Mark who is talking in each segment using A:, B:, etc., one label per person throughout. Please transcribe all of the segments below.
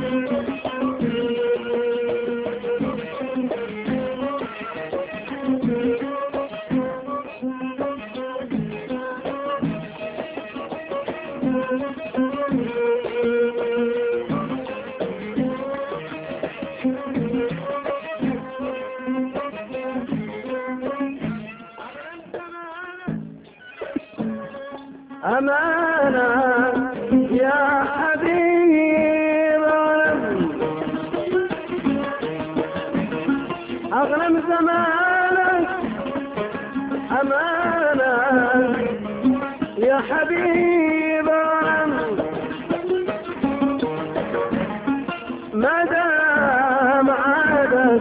A: أمانة يا حبيب أغنم زمانك، أمانة يا حبيب ما دام عادك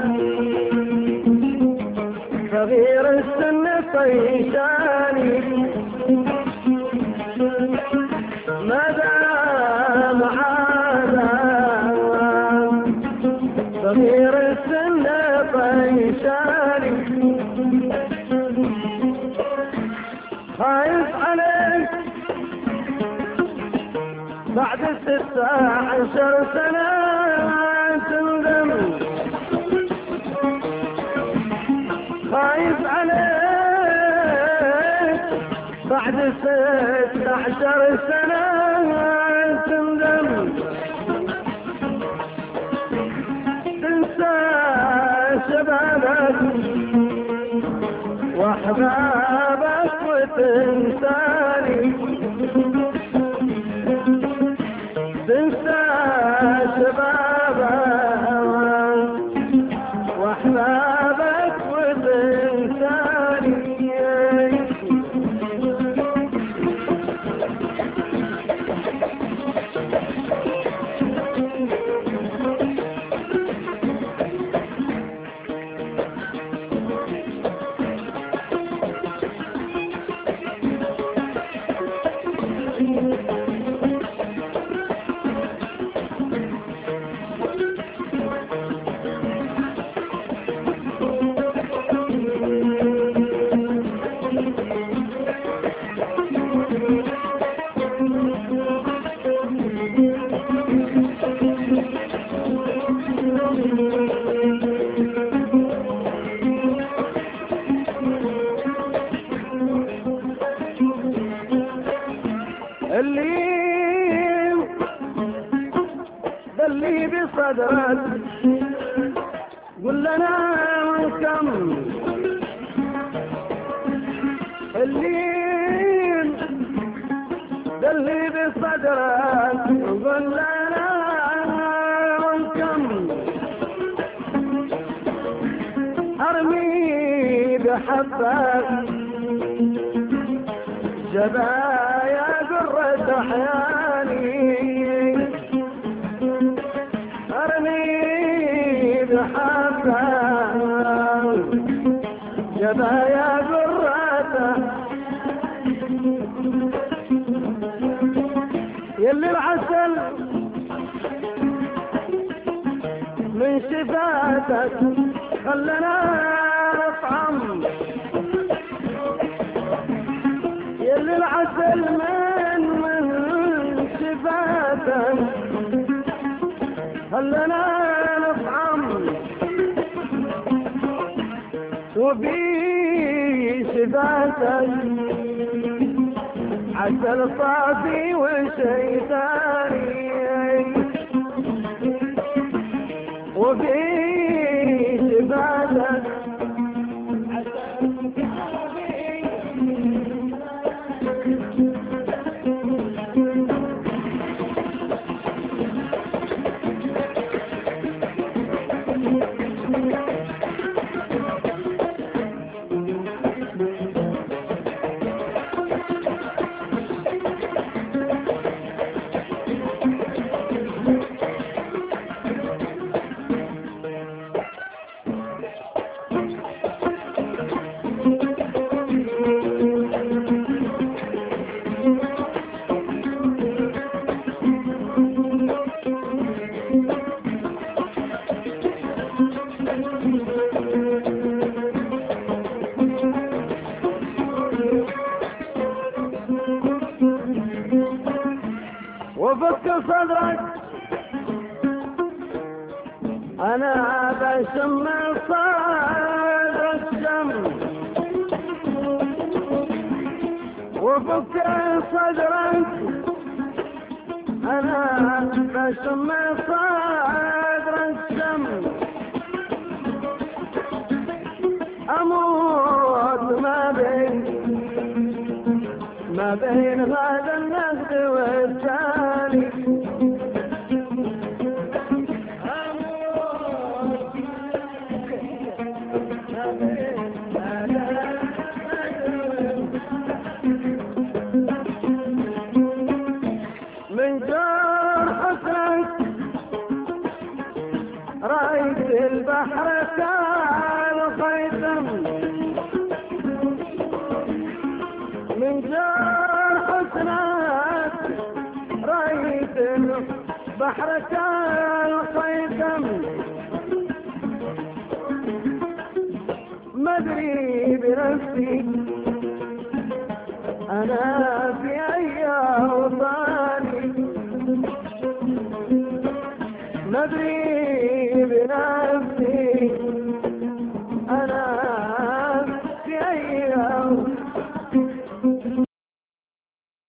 A: صغير السن طيشاني، ما دام عادك صغير السن طيشاني، خايف عليك بعد 16 سنة تندم، خايف عليك بعد 16 سنة تندم، تنسى شبابك واحبابك وتنساني، تنسى شبابك واحبابك وتنساني. اللي بصدرك قل لنا كم، اللي بصدرك قل لنا كم، ارمي بحبك جبايا قرة احياني، ارمي بحبك جبايا قرة، يلي العسل من شفاتك خلنا نطعم، يلي العسل من شفاتك خلنا نطعم، وفي شفاتك عسل صافي وشي ثاني، وفي شفاتك وفك صدرك أنا بشم صدر الشمس وفك صدرك، أنا بشم صدر الشمس أموت ما بين هذا النقد والثاني. من جار حسنك رأيت البحر كان خيثم، من جار حسنك رأيت البحر كان خيثم، مدري بنفسي أنا في أي أوطاني، مدري بنفسي